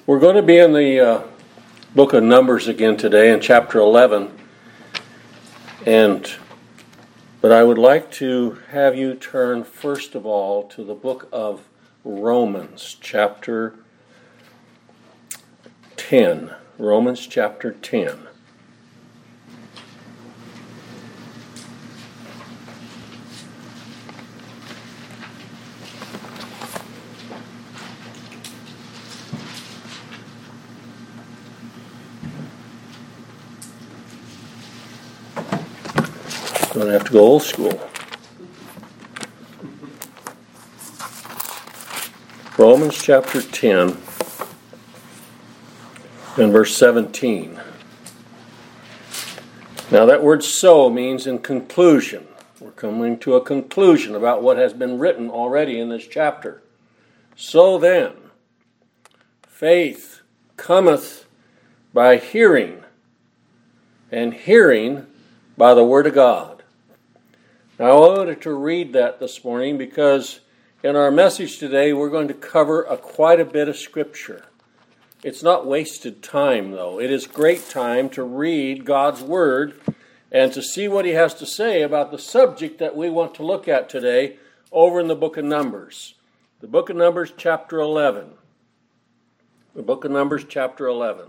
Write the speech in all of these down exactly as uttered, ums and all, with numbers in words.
We're going to be in the uh, book of Numbers again today in chapter eleven. And but I would like to have you turn first of all to the book of Romans chapter ten. Romans chapter ten. I'm going to have to go old school. Romans chapter ten and verse seventeen. Now that word "so" means in conclusion. We're coming to a conclusion about what has been written already in this chapter. So then, faith cometh by hearing, and hearing by the word of God. Now, I wanted to read that this morning because in our message today we're going to cover a, quite a bit of Scripture. It's not wasted time, though. It is great time to read God's Word and to see what He has to say about the subject that we want to look at today over in the book of Numbers. The book of Numbers, chapter eleven. The book of Numbers, chapter eleven.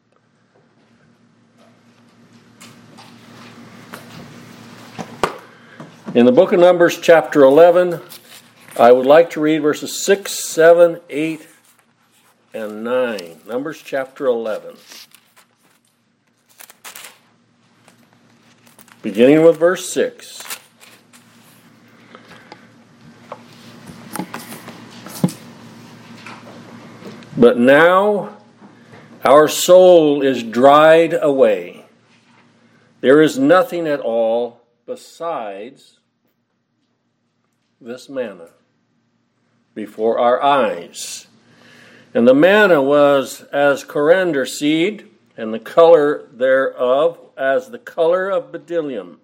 In the book of Numbers, chapter eleven, I would like to read verses six, seven, eight, and nine. Numbers, chapter eleven. Beginning with verse six. But now our soul is dried away. There is nothing at all besides this manna before our eyes. And the manna was as coriander seed, and the color thereof as the color of bdellium.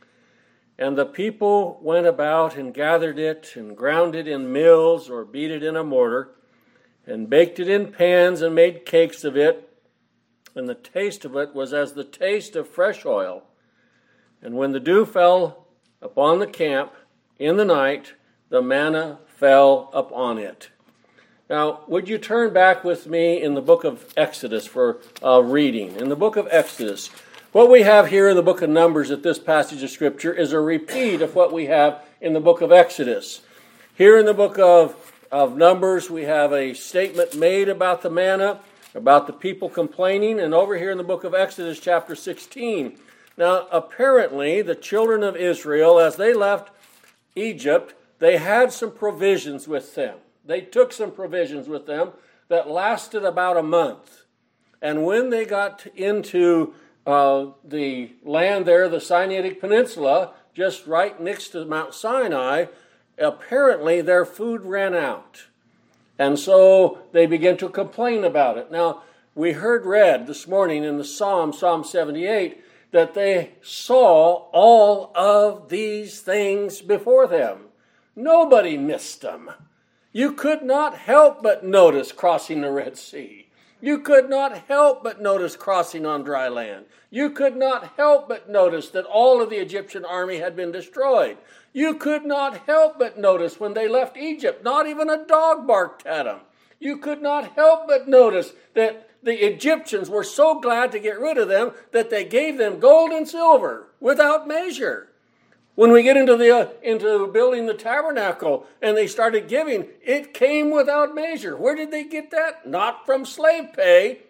And the people went about and gathered it, and ground it in mills, or beat it in a mortar, and baked it in pans, and made cakes of it. And the taste of it was as the taste of fresh oil. And when the dew fell upon the camp in the night, the manna fell upon it. Now, would you turn back with me in the book of Exodus for uh, reading? In the book of Exodus, what we have here in the book of Numbers at this passage of Scripture is a repeat of what we have in the book of Exodus. Here in the book of, of Numbers, we have a statement made about the manna, about the people complaining, and over here in the book of Exodus, chapter sixteen. Now, apparently, the children of Israel, as they left Egypt, they had some provisions with them. They took some provisions with them that lasted about a month. And when they got into uh, the land there, the Sinaitic Peninsula, just right next to Mount Sinai, apparently their food ran out. And so they began to complain about it. Now, we heard read this morning in the Psalm, Psalm seventy-eight, that they saw all of these things before them. Nobody missed them. You could not help but notice crossing the Red Sea. You could not help but notice crossing on dry land. You could not help but notice that all of the Egyptian army had been destroyed. You could not help but notice when they left Egypt, not even a dog barked at them. You could not help but notice that the Egyptians were so glad to get rid of them that they gave them gold and silver without measure. When we get into the uh, into building the tabernacle and they started giving, it came without measure. Where did they get that? Not from slave pay,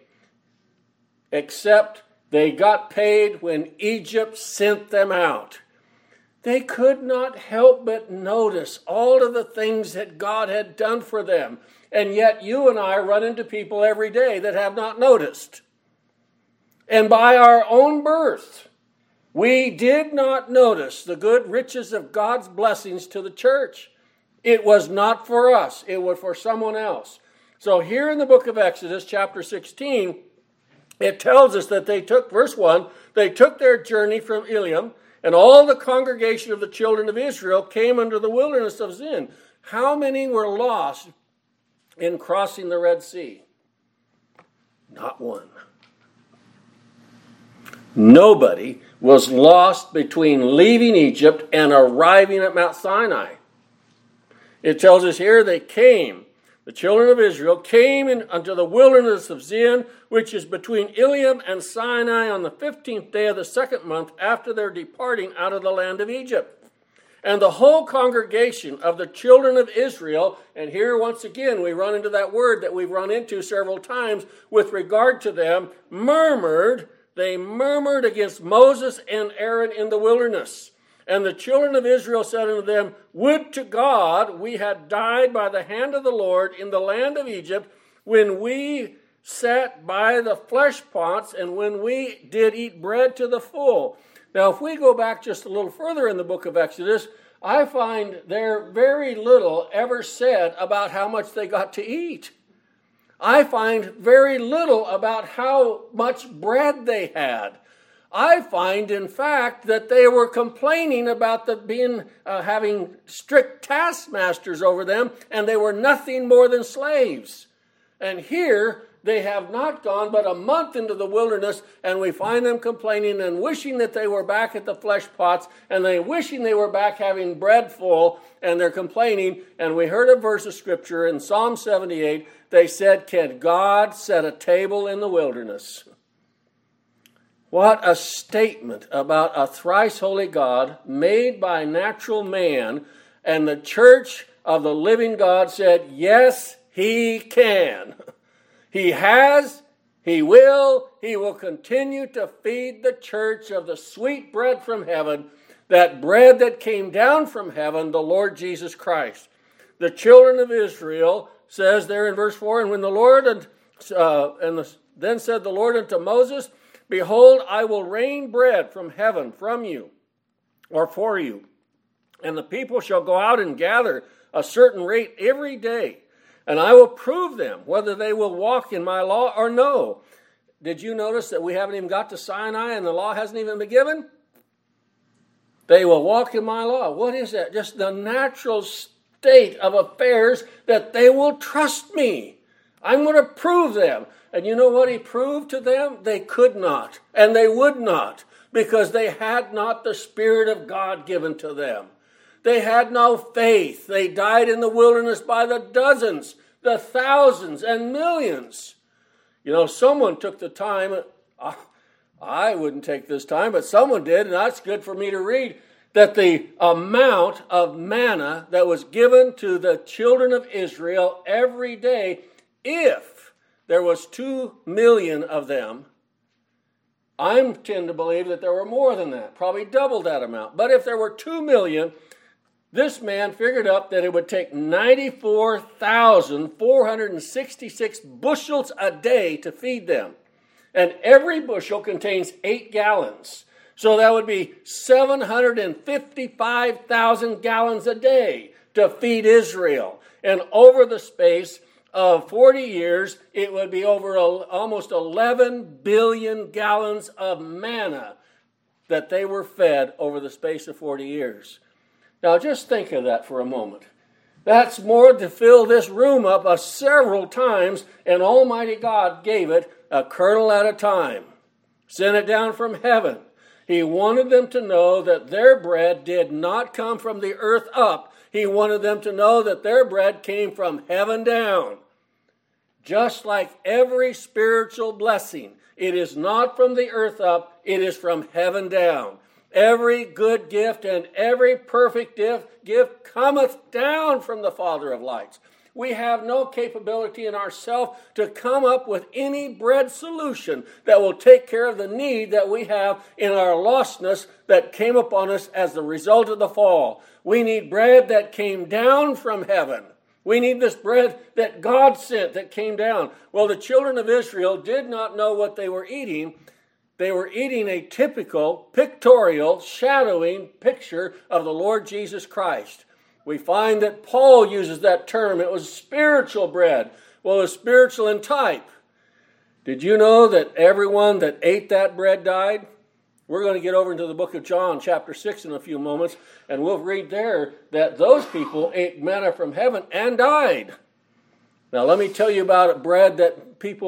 except they got paid when Egypt sent them out. They could not help but notice all of the things that God had done for them. And yet you and I run into people every day that have not noticed. And by our own birth, we did not notice the good riches of God's blessings to the church. It was not for us. It was for someone else. So here in the book of Exodus, chapter sixteen, it tells us that they took, verse one, they took their journey from Elim, and all the congregation of the children of Israel came under the wilderness of Zin. How many were lost in crossing the Red Sea? Not one. Nobody was lost between leaving Egypt and arriving at Mount Sinai. It tells us here they came. The children of Israel came in, unto the wilderness of Zin, which is between Eliam and Sinai, on the fifteenth day of the second month after their departing out of the land of Egypt. And the whole congregation of the children of Israel, and here once again we run into that word that we've run into several times with regard to them, murmured, they murmured against Moses and Aaron in the wilderness. And the children of Israel said unto them, would to God we had died by the hand of the Lord in the land of Egypt, when we sat by the flesh pots, and when we did eat bread to the full. Now, if we go back just a little further in the book of Exodus, I find there very little ever said about how much they got to eat. I find very little about how much bread they had. I find, in fact, that they were complaining about the being uh, having strict taskmasters over them, and they were nothing more than slaves. And here, they have not gone but a month into the wilderness, and we find them complaining and wishing that they were back at the flesh pots, and they wishing they were back having bread full, and they're complaining. And we heard a verse of Scripture in Psalm seventy-eight. They said, can God set a table in the wilderness? What a statement about a thrice holy God made by natural man. And the church of the living God said, yes, he can. He has, he will, he will continue to feed the church of the sweet bread from heaven, that bread that came down from heaven, the Lord Jesus Christ. The children of Israel, says there in verse four, and when the Lord, and, uh, and the, then said the Lord unto Moses, behold, I will rain bread from heaven from you, or for you. And the people shall go out and gather a certain rate every day. And I will prove them whether they will walk in my law or no. Did you notice that we haven't even got to Sinai and the law hasn't even been given? They will walk in my law. What is that? Just the natural state of affairs, that they will trust me. I'm going to prove them. And you know what he proved to them? They could not, and they would not, because they had not the Spirit of God given to them. They had no faith. They died in the wilderness by the dozens, the thousands, and millions. You know, someone took the time, I wouldn't take this time, but someone did, and that's good for me to read, that the amount of manna that was given to the children of Israel every day, if there was two million of them, I tend to believe that there were more than that, probably double that amount. But if there were two million, this man figured up that it would take ninety-four thousand four hundred sixty-six bushels a day to feed them. And every bushel contains eight gallons. So that would be seven hundred fifty-five thousand gallons a day to feed Israel. And over the space of forty years, it would be over almost eleven billion gallons of manna that they were fed over the space of forty years. Now just think of that for a moment. That's more to fill this room up uh, several times, and Almighty God gave it a kernel at a time. Sent it down from heaven. He wanted them to know that their bread did not come from the earth up. He wanted them to know that their bread came from heaven down. Just like every spiritual blessing, it is not from the earth up, it is from heaven down. Every good gift and every perfect gift, gift cometh down from the Father of lights. We have no capability in ourselves to come up with any bread solution that will take care of the need that we have in our lostness that came upon us as the result of the fall. We need bread that came down from heaven. We need this bread that God sent that came down. Well, the children of Israel did not know what they were eating. They were eating a typical, pictorial, shadowing picture of the Lord Jesus Christ. We find that Paul uses that term. It was spiritual bread. Well, it was spiritual in type. Did you know that everyone that ate that bread died? We're going to get over into the book of John, chapter six, in a few moments, and we'll read there that those people ate manna from heaven and died. Now, let me tell you about a bread that people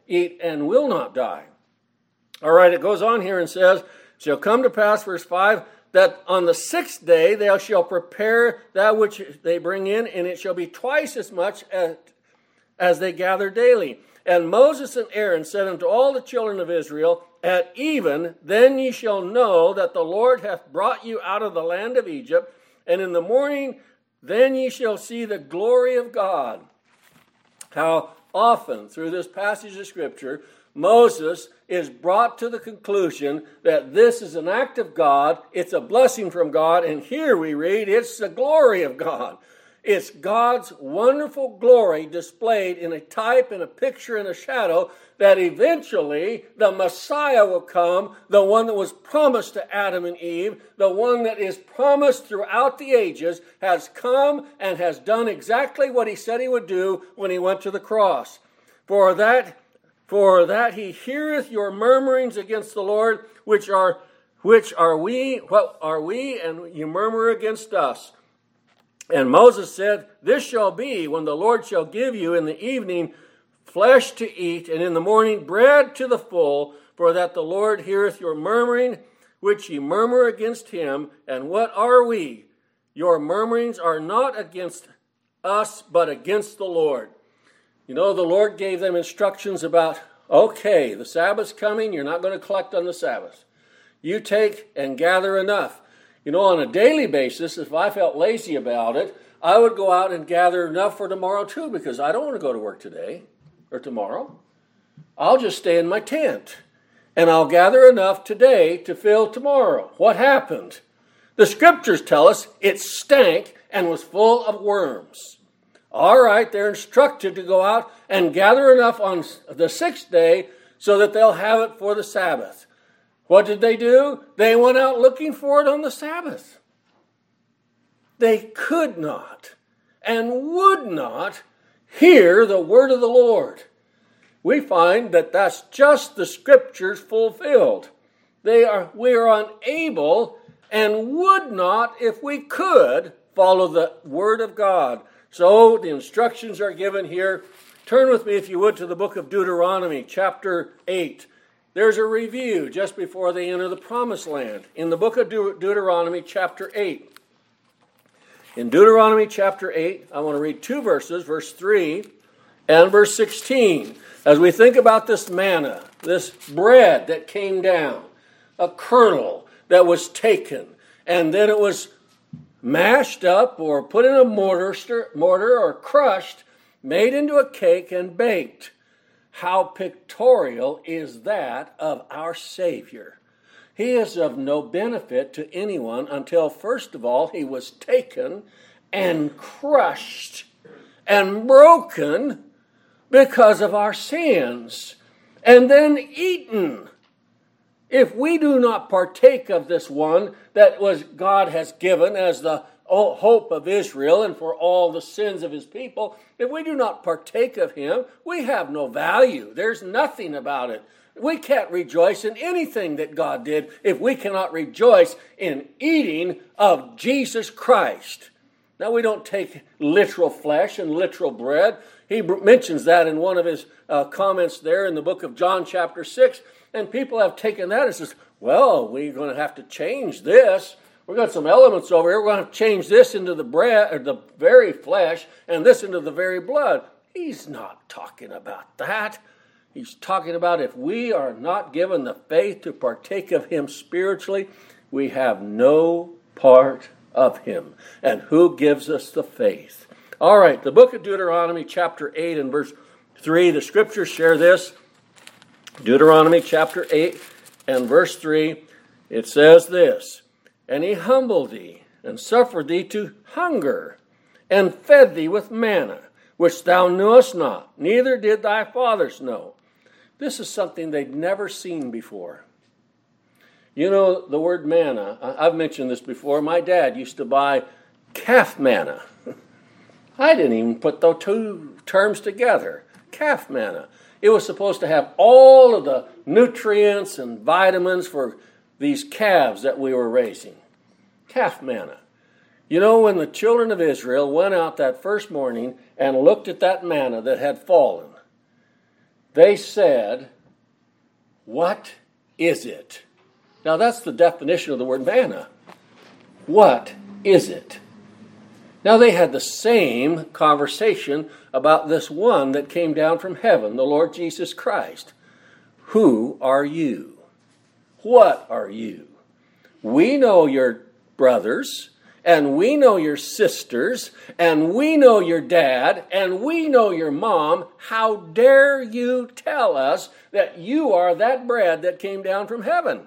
eat and will not die. All right, it goes on here and says, it shall come to pass, verse five, that on the sixth day they shall prepare that which they bring in, and it shall be twice as much as, as they gather daily. And Moses and Aaron said unto all the children of Israel, at even, then ye shall know that the Lord hath brought you out of the land of Egypt, and in the morning then ye shall see the glory of God. How often through this passage of Scripture, Moses is brought to the conclusion that this is an act of God, it's a blessing from God, and here we read it's the glory of God. It's God's wonderful glory displayed in a type and a picture and a shadow that eventually the Messiah will come, the one that was promised to Adam and Eve, the one that is promised throughout the ages, has come and has done exactly what he said he would do when he went to the cross. For that, for that he heareth your murmurings against the Lord, which are which are we, what are we, and you murmur against us. And Moses said, this shall be when the Lord shall give you in the evening flesh to eat, and in the morning bread to the full, for that the Lord heareth your murmuring, which ye murmur against him. And what are we? Your murmurings are not against us, but against the Lord. You know, the Lord gave them instructions about, okay, the Sabbath's coming, you're not going to collect on the Sabbath. You take and gather enough. You know, on a daily basis, if I felt lazy about it, I would go out and gather enough for tomorrow too, because I don't want to go to work today or tomorrow. I'll just stay in my tent, and I'll gather enough today to fill tomorrow. What happened? The Scriptures tell us it stank and was full of worms. All right, they're instructed to go out and gather enough on the sixth day so that they'll have it for the Sabbath. What did they do? They went out looking for it on the Sabbath. They could not and would not hear the word of the Lord. We find that that's just the Scriptures fulfilled. They are, we are unable and would not, if we could, follow the word of God. So the instructions are given here. Turn with me, if you would, to the book of Deuteronomy, chapter eight. There's a review just before they enter the promised land. In the book of De- Deuteronomy, chapter eight. In Deuteronomy, chapter eight, I want to read two verses, verse three and verse sixteen. As we think about this manna, this bread that came down, a kernel that was taken, and then it was mashed up or put in a mortar, stir, mortar or crushed, made into a cake and baked. How pictorial is that of our Savior? He is of no benefit to anyone until, first of all, he was taken and crushed and broken because of our sins, and then eaten. If we do not partake of this one that was God has given as the hope of Israel and for all the sins of his people, if we do not partake of him, we have no value. There's nothing about it. We can't rejoice in anything that God did if we cannot rejoice in eating of Jesus Christ. Now, we don't take literal flesh and literal bread. He mentions that in one of his uh, comments there in the book of John chapter six, and people have taken that and says, well, we're going to have to change this. We've got some elements over here. We're going to change this into the bread, or the very flesh, and this into the very blood. He's not talking about that. He's talking about if we are not given the faith to partake of him spiritually, we have no part of him. And who gives us the faith? All right, the book of Deuteronomy, chapter eight and verse three, the Scriptures share this. Deuteronomy, chapter eight and verse three, it says this, and he humbled thee, and suffered thee to hunger, and fed thee with manna, which thou knewest not, neither did thy fathers know. This is something they'd never seen before. You know, the word manna, I've mentioned this before. My dad used to buy calf manna. I didn't even put those two terms together. Calf manna. It was supposed to have all of the nutrients and vitamins for these calves that we were raising. Calf manna. You know, when the children of Israel went out that first morning and looked at that manna that had fallen, they said, "What is it?" Now that's the definition of the word manna. What is it? Now they had the same conversation about this one that came down from heaven, the Lord Jesus Christ. Who are you? What are you? We know your brothers, and we know your sisters, and we know your dad, and we know your mom. How dare you tell us that you are that bread that came down from heaven?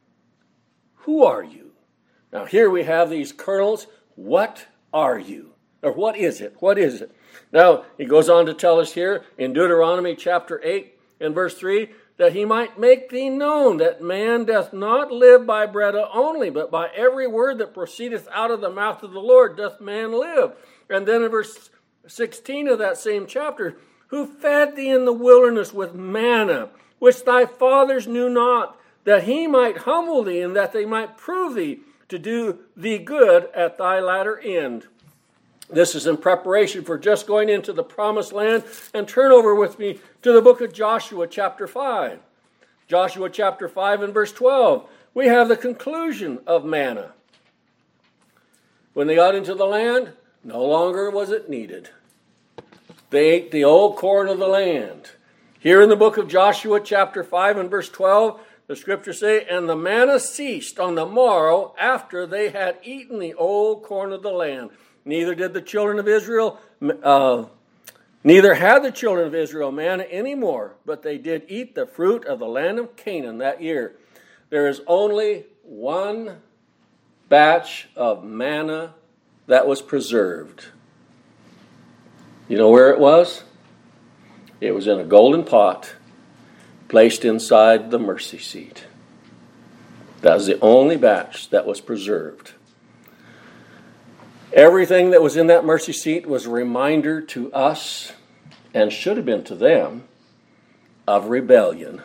Who are you? Now here we have these kernels. What are you? Or what is it? What is it? Now he goes on to tell us here in Deuteronomy chapter eight and verse three, that he might make thee known that man doth not live by bread only, but by every word that proceedeth out of the mouth of the Lord doth man live. And then in verse sixteen of that same chapter, who fed thee in the wilderness with manna, which thy fathers knew not, that he might humble thee, and that they might prove thee to do thee good at thy latter end. This is in preparation for just going into the promised land. And turn over with me to the book of Joshua chapter five. Joshua chapter five and verse twelve. We have the conclusion of manna. When they got into the land, no longer was it needed. They ate the old corn of the land. Here in the book of Joshua chapter five and verse twelve, the scriptures say, and the manna ceased on the morrow after they had eaten the old corn of the land. Neither did the children of Israel, uh, neither had the children of Israel manna anymore, but they did eat the fruit of the land of Canaan that year. There is only one batch of manna that was preserved. You know where it was? It was in a golden pot placed inside the mercy seat. That was the only batch that was preserved. Everything that was in that mercy seat was a reminder to us, and should have been to them, of rebellion.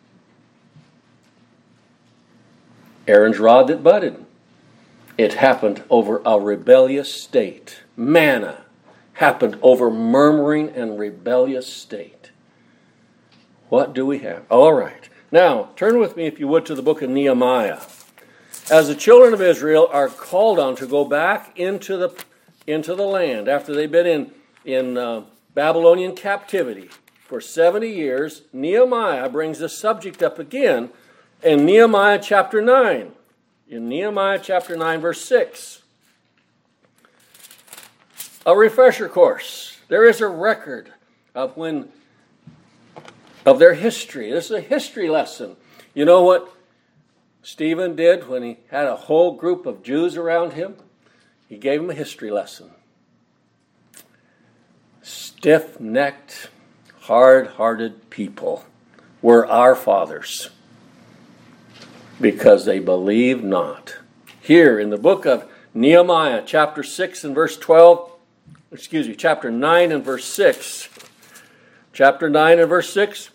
Aaron's rod that budded. It happened over a rebellious state. Manna happened over murmuring and rebellious state. What do we have? All right. Now, turn with me, if you would, to the book of Nehemiah. As the children of Israel are called on to go back into the into the land after they've been in, in uh, Babylonian captivity for seventy years, Nehemiah brings the subject up again in Nehemiah chapter nine. In Nehemiah chapter nine, verse six. A refresher course. There is a record of when of their history. This is a history lesson. You know what Stephen did when he had a whole group of Jews around him? He gave them a history lesson. Stiff-necked, hard-hearted people were our fathers because they believed not. Here in the book of Nehemiah, chapter six and verse twelve, excuse me, chapter nine and verse six. Chapter nine and verse six.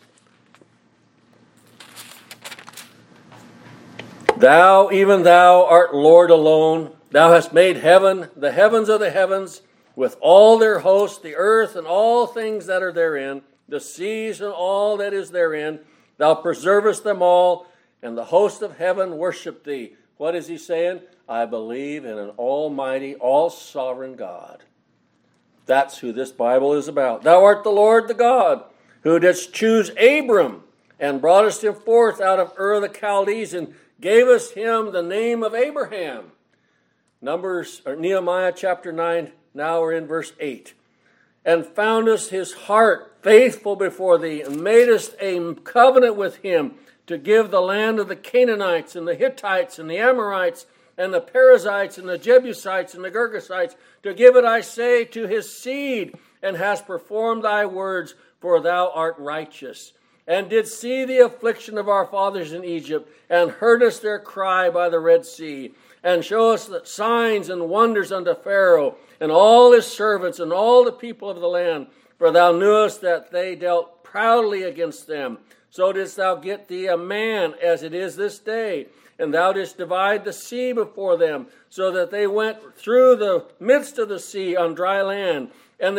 Thou, even thou, art Lord alone. Thou hast made heaven, the heavens of the heavens, with all their hosts, the earth and all things that are therein, the seas and all that is therein. Thou preservest them all, and the host of heaven worship thee. What is he saying? I believe in an almighty, all-sovereign God. That's who this Bible is about. Thou art the Lord, the God, who didst choose Abram, and broughtest him forth out of Ur of the Chaldees, and gave us him the name of Abraham. Numbers, or Nehemiah chapter nine, now we're in verse eight. And foundest his heart faithful before thee, and madest a covenant with him to give the land of the Canaanites, and the Hittites, and the Amorites, and the Perizzites, and the Jebusites, and the Girgashites, to give it, I say, to his seed, and hast performed thy words, for thou art righteous. And did see the affliction of our fathers in Egypt, and heardest their cry by the Red Sea, and show us the signs and wonders unto Pharaoh, and all his servants, and all the people of the land. For thou knewest that they dealt proudly against them. So didst thou get thee a man, as it is this day. And thou didst divide the sea before them, so that they went through the midst of the sea on dry land. And their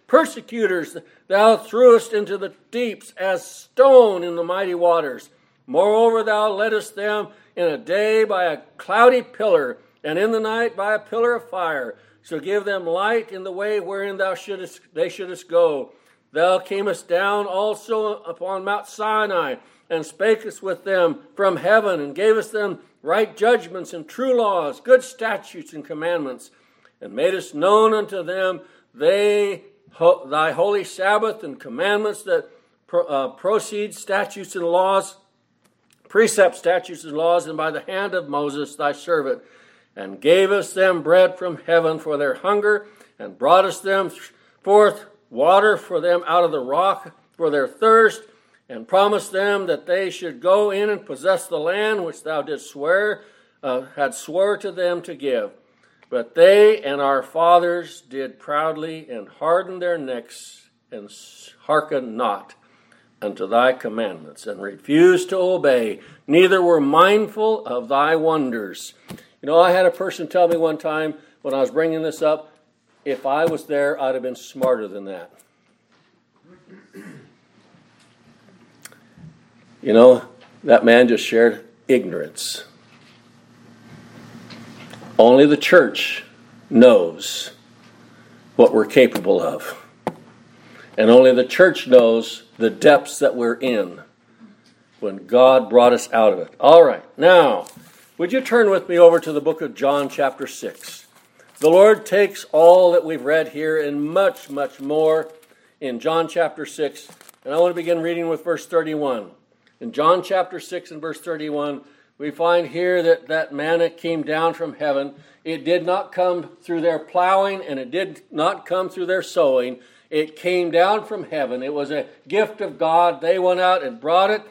Persecutors thou threwest into the deeps as stone in the mighty waters. Moreover, thou leddest them in a day by a cloudy pillar, and in the night by a pillar of fire, to give them light in the way wherein thou shouldest they shouldest go. Thou camest down also upon Mount Sinai, and spakest with them from heaven, and gavest them right judgments and true laws, good statutes and commandments, and madest known unto them they ho, thy holy Sabbath and commandments that pro, uh, proceed statutes and laws, precepts, statutes, and laws, and by the hand of Moses thy servant, and gavest them bread from heaven for their hunger, and broughtest them forth water for them out of the rock for their thirst, and promised them that they should go in and possess the land which thou didst swear, uh, had swore to them to give. But they and our fathers did proudly and harden their necks and hearken not unto thy commandments, and refused to obey, neither were mindful of thy wonders. You know, I had a person tell me one time when I was bringing this up, if I was there, I'd have been smarter than that. You know, that man just shared ignorance. Only the church knows what we're capable of. And only the church knows the depths that we're in when God brought us out of it. All right, now, would you turn with me over to the book of John chapter six? The Lord takes all that we've read here and much, much more in John chapter six. And I want to begin reading with verse thirty-one. In John chapter six and verse thirty-one, we find here that that manna came down from heaven. It did not come through their plowing, and it did not come through their sowing. It came down from heaven. It was a gift of God. They went out and brought it.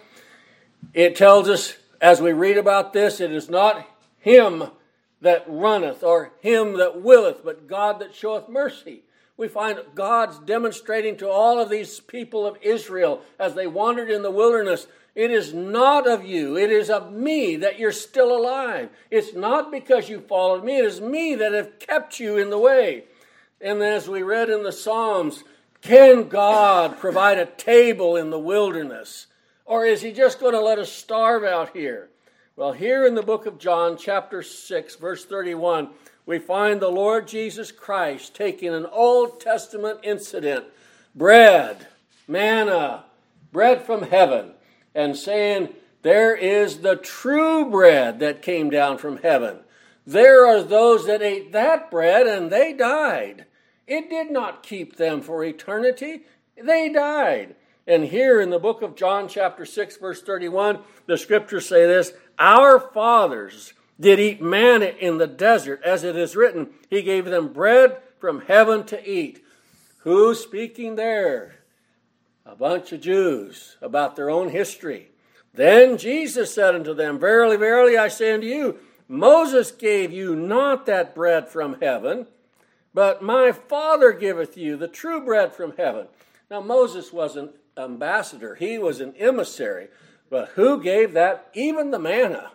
It tells us, as we read about this, it is not him that runneth or him that willeth, but God that showeth mercy. We find God's demonstrating to all of these people of Israel as they wandered in the wilderness, it is not of you, it is of me that you're still alive. It's not because you followed me, it is me that have kept you in the way. And as we read in the Psalms, can God provide a table in the wilderness? Or is he just going to let us starve out here? Well, here in the book of John, chapter six, verse thirty-one, we find the Lord Jesus Christ taking an Old Testament incident, bread, manna, bread from heaven, and saying, there is the true bread that came down from heaven. There are those that ate that bread and they died. It did not keep them for eternity. They died. And here in the book of John chapter six, verse thirty-one, the scriptures say this, our fathers did eat manna in the desert, as it is written, he gave them bread from heaven to eat. Who's speaking there? A bunch of Jews about their own history. Then Jesus said unto them, verily, verily, I say unto you, Moses gave you not that bread from heaven, but my Father giveth you the true bread from heaven. Now, Moses was an ambassador. He was an emissary. But who gave that? Even the manna.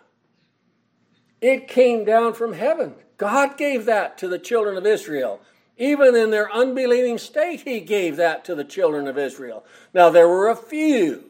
It came down from heaven. God gave that to the children of Israel. Even in their unbelieving state, he gave that to the children of Israel. Now, there were a few,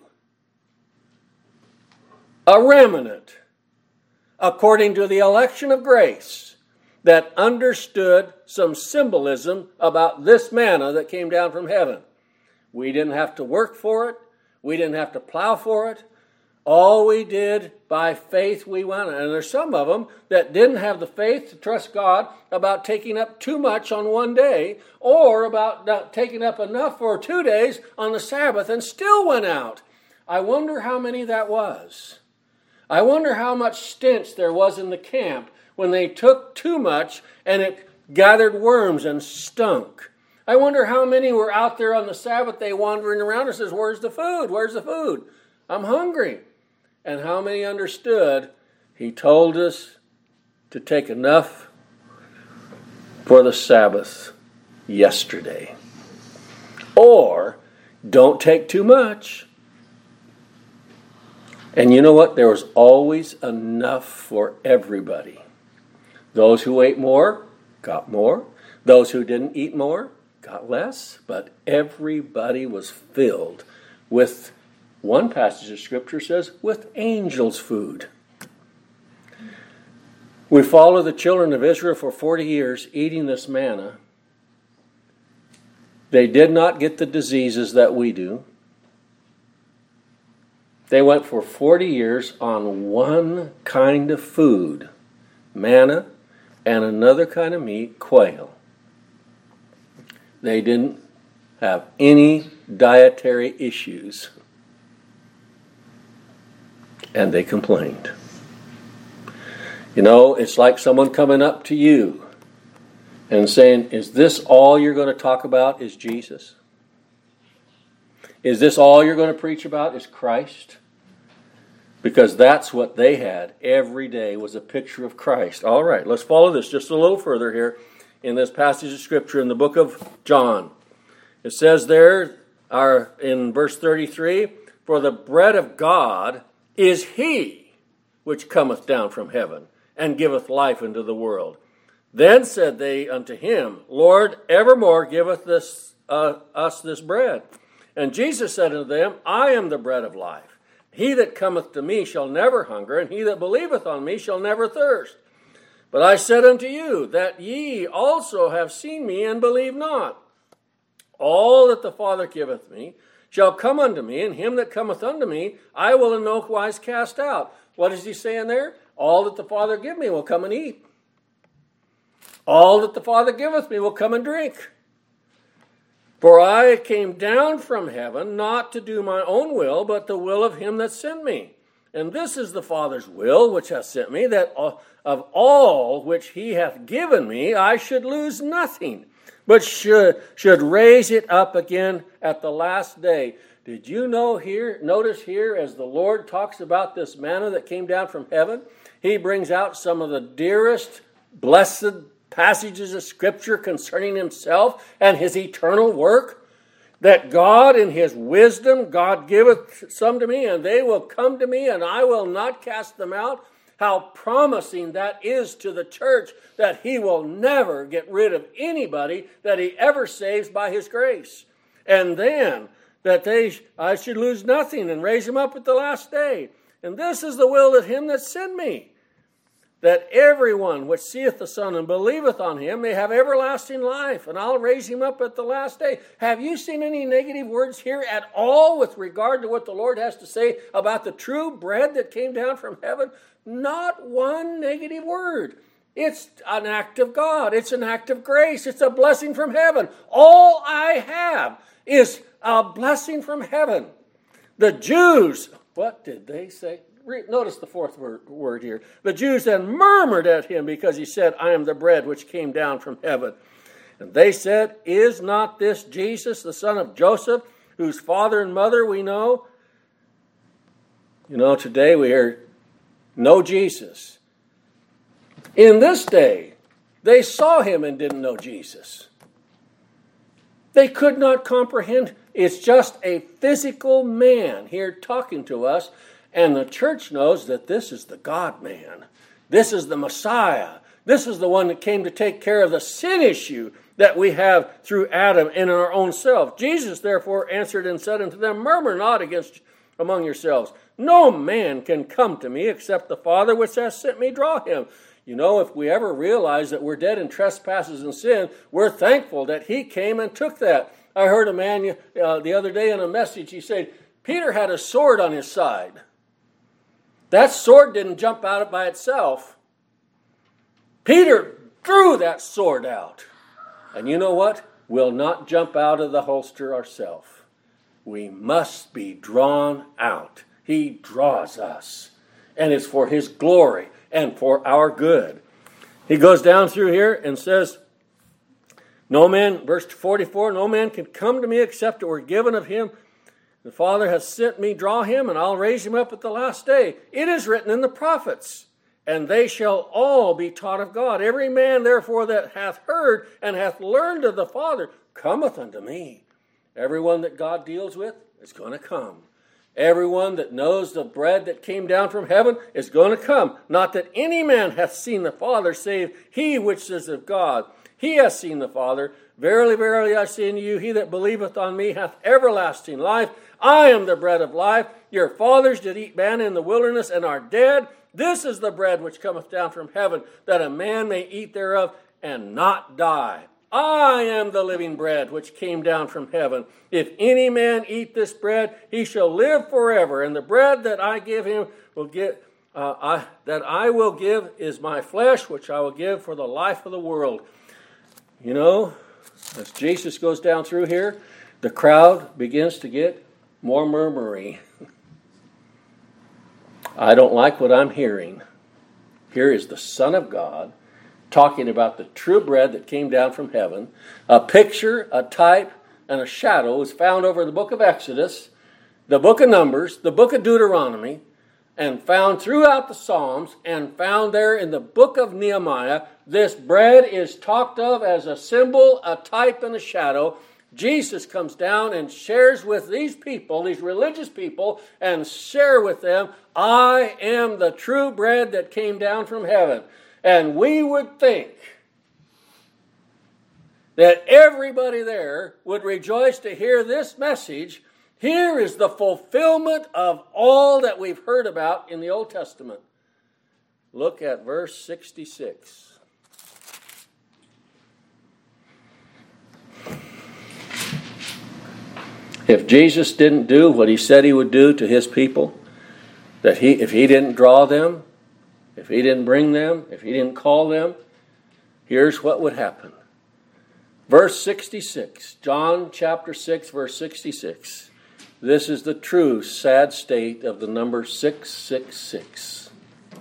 a remnant, according to the election of grace, that understood some symbolism about this manna that came down from heaven. We didn't have to work for it. We didn't have to plow for it. All we did by faith we went. And there's some of them that didn't have the faith to trust God about taking up too much on one day or about not taking up enough for two days on the Sabbath and still went out. I wonder how many that was. I wonder how much stench there was in the camp when they took too much and it gathered worms and stunk. I wonder how many were out there on the Sabbath day wandering around and says, where's the food? Where's the food? I'm hungry. And how many understood he told us to take enough for the Sabbath yesterday. Or don't take too much. And you know what? There was always enough for everybody. Those who ate more got more. Those who didn't eat more got less, but everybody was filled with, one passage of Scripture says, with angels' food. We follow the children of Israel for forty years eating this manna. They did not get the diseases that we do. They went for forty years on one kind of food, manna, and another kind of meat, quail. They didn't have any dietary issues. And they complained. You know, it's like someone coming up to you and saying, is this all you're going to talk about is Jesus? Is this all you're going to preach about is Christ? Because that's what they had every day, was a picture of Christ. All right, let's follow this just a little further here in this passage of Scripture in the book of John. It says there, our, in verse thirty-three, for the bread of God is he which cometh down from heaven, and giveth life unto the world. Then said they unto him, Lord, evermore giveth this, uh, us this bread. And Jesus said unto them, I am the bread of life. He that cometh to me shall never hunger, and he that believeth on me shall never thirst. But I said unto you, that ye also have seen me, and believe not. All that the Father giveth me shall come unto me, and him that cometh unto me I will in no wise cast out. What is he saying there? All that the Father give me will come and eat. All that the Father giveth me will come and drink. For I came down from heaven not to do my own will, but the will of him that sent me. And this is the Father's will which hath sent me, that of all which he hath given me I should lose nothing, but should, should raise it up again at the last day. Did you know here, notice here, as the Lord talks about this manna that came down from heaven, he brings out some of the dearest, blessed passages of Scripture concerning himself and his eternal work, that God in his wisdom, God giveth some to me, and they will come to me, and I will not cast them out. How promising that is to the church, that he will never get rid of anybody that he ever saves by his grace. And then that they I should lose nothing and raise him up at the last day. And this is the will of him that sent me, that everyone which seeth the Son and believeth on him may have everlasting life, and I'll raise him up at the last day. Have you seen any negative words here at all with regard to what the Lord has to say about the true bread that came down from heaven? Not one negative word. It's an act of God. It's an act of grace. It's a blessing from heaven. All I have is a blessing from heaven. The Jews, what did they say? Notice the fourth word, word here. The Jews then murmured at him because he said, I am the bread which came down from heaven. And they said, is not this Jesus, the son of Joseph, whose father and mother we know? You know, today we hear, know Jesus. In this day, they saw him and didn't know Jesus. They could not comprehend. It's just a physical man here talking to us. And the church knows that this is the God-man. This is the Messiah. This is the one that came to take care of the sin issue that we have through Adam and in our own self. Jesus therefore answered and said unto them, murmur not against among yourselves. No man can come to me except the Father which hath sent me draw him. You know, if we ever realize that we're dead in trespasses and sin, we're thankful that he came and took that. I heard a man uh, the other day in a message, he said, Peter had a sword on his side. That sword didn't jump out by itself. Peter drew that sword out. And you know what? We'll not jump out of the holster ourselves. We must be drawn out. He draws us. And it's for his glory and for our good. He goes down through here and says, no man, verse forty-four, no man can come to me except it were given of him. The Father hath sent me, draw him, and I'll raise him up at the last day. It is written in the prophets, and they shall all be taught of God. Every man, therefore, that hath heard and hath learned of the Father cometh unto me. Everyone that God deals with is going to come. Everyone that knows the bread that came down from heaven is going to come. Not that any man hath seen the Father, save he which is of God. He hath seen the Father. Verily, verily, I say unto you, he that believeth on me hath everlasting life. I am the bread of life. Your fathers did eat manna in the wilderness and are dead. This is the bread which cometh down from heaven, that a man may eat thereof and not die. I am the living bread which came down from heaven. If any man eat this bread, he shall live forever. And the bread that I give him will get uh, I, that I will give is my flesh, which I will give for the life of the world. You know, as Jesus goes down through here, the crowd begins to get more murmuring. I don't like what I'm hearing. Here is the Son of God talking about the true bread that came down from heaven. A picture, a type, and a shadow is found over the book of Exodus, the book of Numbers, the book of Deuteronomy, and found throughout the Psalms, and found there in the book of Nehemiah. This bread is talked of as a symbol, a type, and a shadow. Jesus comes down and shares with these people, these religious people, and share with them, I am the true bread that came down from heaven. And we would think that everybody there would rejoice to hear this message. Here is the fulfillment of all that we've heard about in the Old Testament. Look at verse sixty-six. If Jesus didn't do what he said he would do to his people, that he, if he didn't draw them, if he didn't bring them, if he didn't call them, here's what would happen. Verse sixty-six, John chapter six, verse sixty-six. This is the true sad state of the number six six six.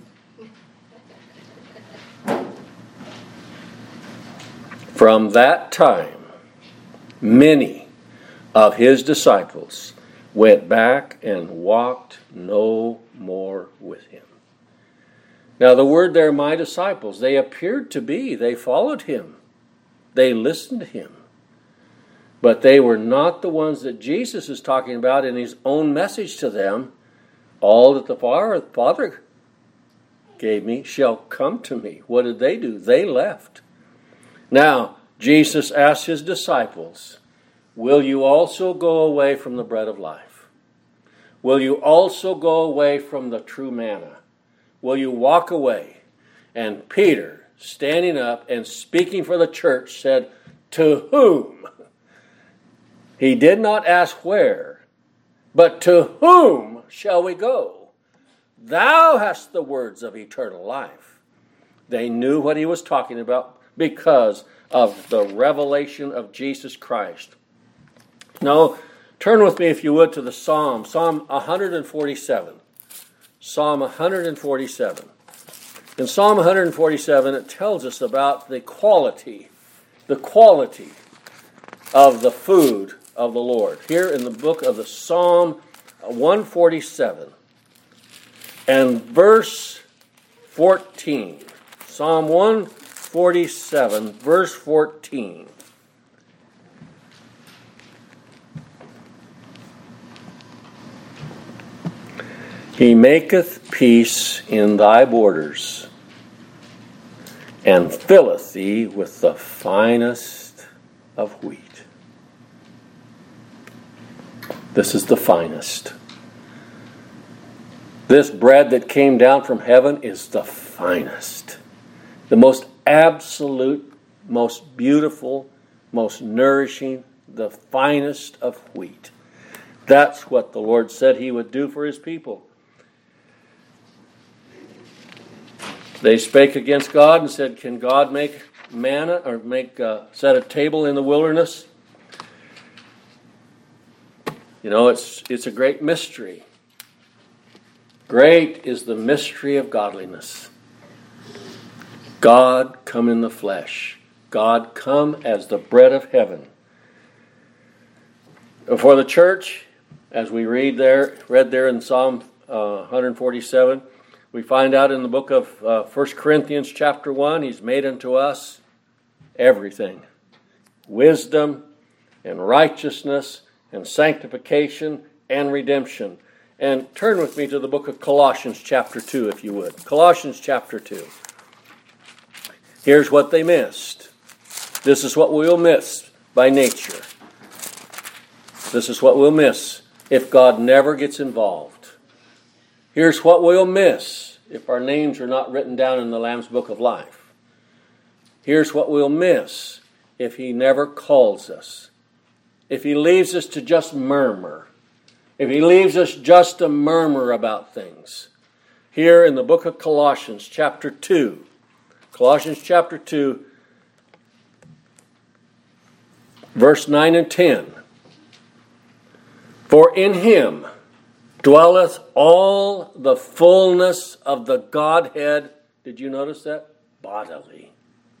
From that time, many of his disciples went back and walked no more with him. Now the word there, my disciples, they appeared to be, they followed him. They listened to him. But they were not the ones that Jesus is talking about in his own message to them. All that the Father gave me shall come to me. What did they do? They left. Now, Jesus asked his disciples, will you also go away from the bread of life? Will you also go away from the true manna? Will you walk away? And Peter, standing up and speaking for the church, said, to whom? He did not ask where, but to whom shall we go? Thou hast the words of eternal life. They knew what he was talking about because of the revelation of Jesus Christ. Now, turn with me, if you would, to the Psalm, Psalm one forty-seven. Psalm one forty-seven. In Psalm one forty-seven, it tells us about the quality, the quality of the food of the Lord. Here in the book of the Psalm one forty-seven and verse fourteen. Psalm one forty-seven, verse fourteen. He maketh peace in thy borders, and filleth thee with the finest of wheat. This is the finest. This bread that came down from heaven is the finest. The most absolute, most beautiful, most nourishing, the finest of wheat. That's what the Lord said he would do for his people. They spake against God and said, can God make manna or make uh, set a table in the wilderness? You know, it's it's a great mystery. Great is the mystery of godliness. God come in the flesh. God come as the bread of heaven. For the church, as we read there, read there in Psalm uh, one forty-seven, we find out in the book of uh, First Corinthians chapter one, he's made unto us everything. Wisdom and righteousness and sanctification and redemption. And turn with me to the book of Colossians chapter two, if you would. Colossians chapter two. Here's what they missed. This is what we'll miss by nature. This is what we'll miss if God never gets involved. Here's what we'll miss if our names are not written down in the Lamb's Book of Life. Here's what we'll miss if he never calls us. If he leaves us to just murmur. If he leaves us just to murmur about things. Here in the book of Colossians chapter two. Colossians chapter two, verse nine and ten. For in him dwelleth all the fullness of the Godhead. Did you notice that? Bodily.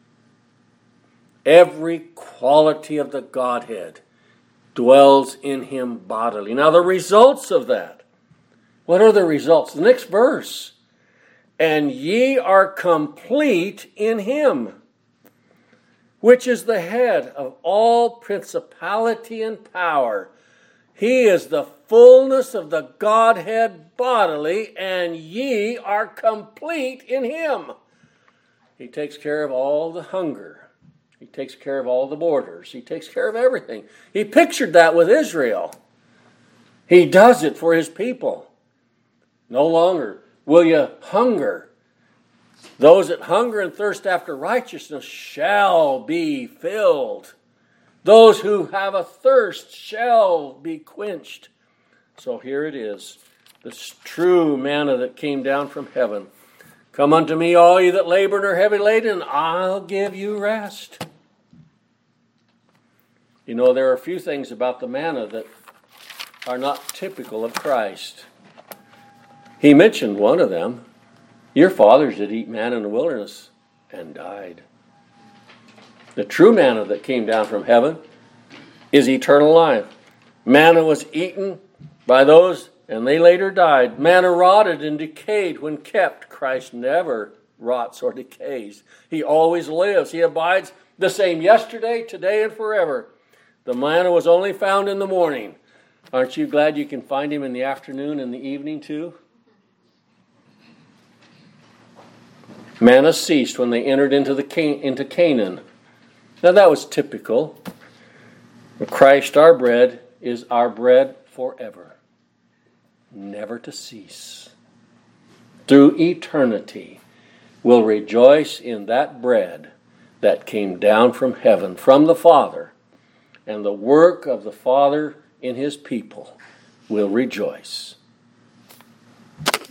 Every quality of the Godhead dwells in him bodily. Now the results of that. What are the results? The next verse. And ye are complete in him, which is the head of all principality and power. He is the fullness of the Godhead bodily, and ye are complete in him. He takes care of all the hunger. He takes care of all the borders. He takes care of everything. He pictured that with Israel. He does it for his people. No longer will you hunger. Those that hunger and thirst after righteousness shall be filled. Those who have a thirst shall be quenched. So here it is, this true manna that came down from heaven. Come unto me, all ye that labor and are heavy laden, and I'll give you rest. You know, there are a few things about the manna that are not typical of Christ. He mentioned one of them. Your fathers did eat manna in the wilderness and died. The true manna that came down from heaven is eternal life. Manna was eaten by those, and they later died. Manna rotted and decayed when kept. Christ never rots or decays. He always lives. He abides the same yesterday, today, and forever. The manna was only found in the morning. Aren't you glad you can find him in the afternoon and the evening too? Manna ceased when they entered into the Can- into Canaan. Now that was typical. Christ, our bread, is our bread forever, never to cease. Through eternity, we'll rejoice in that bread that came down from heaven, from the Father, and the work of the Father in his people will rejoice.